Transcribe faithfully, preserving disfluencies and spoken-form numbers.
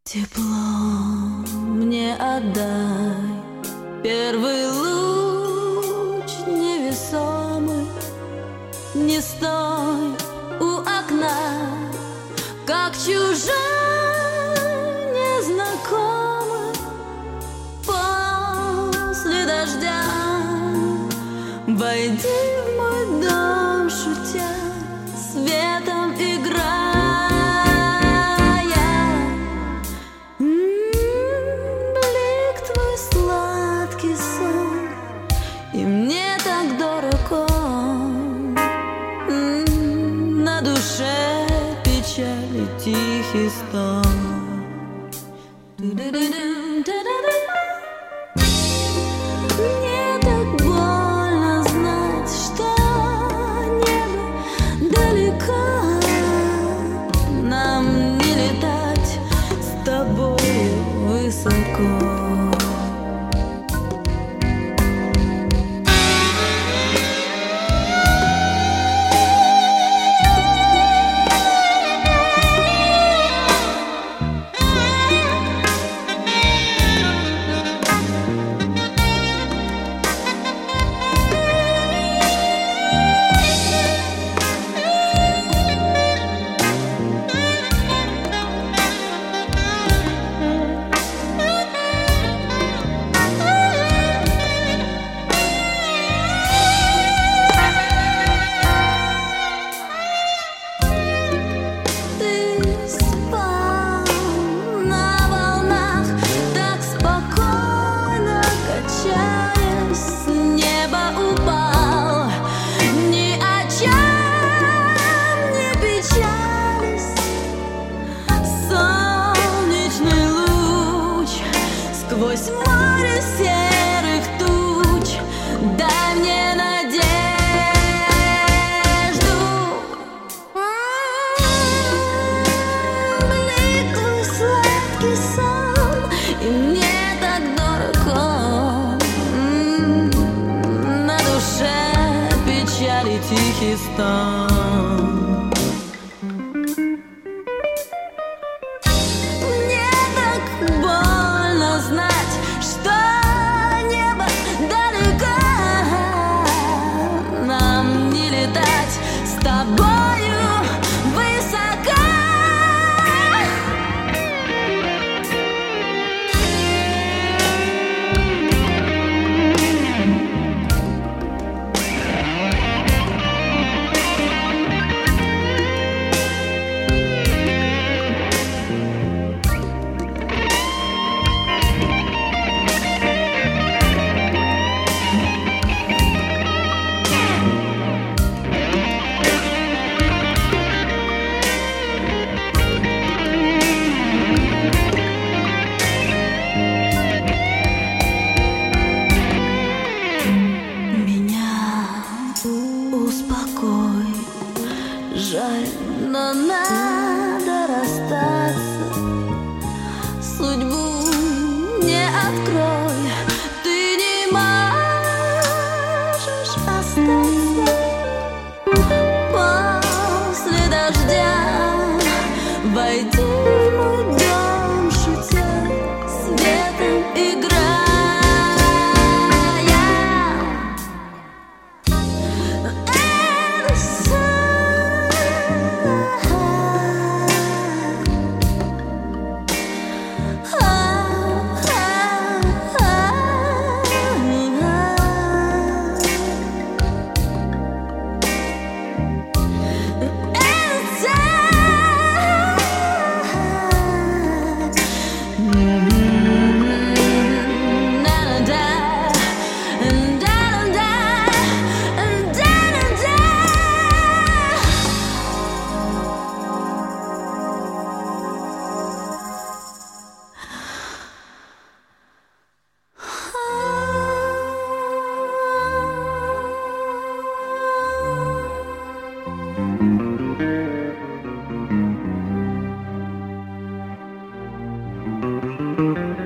Тепло мне отдай, первый луч невесомый. Не стой у окна, как чужой незнакомый. После дождя войди в мой дом, шутя, светом играя. Блик твой сладкий сон, и мне так дорог он. На душе печаль и тихий стон. Мне так больно знать, что небо далеко. Нам не летать с тобой высоко. Сквозь море серых туч дай мне надежду. Блик твой сладкий сон, и мне так дорог он. На душе печаль и тихий стон. Мне так больно знать, что небо далеко. Нам не летать с тобою высоко. Успокой, жаль, но надо расстаться. Судьбу не открой, ты не можешь остаться. После дождя войди в мой дом, шутя, светом играя. Thank you.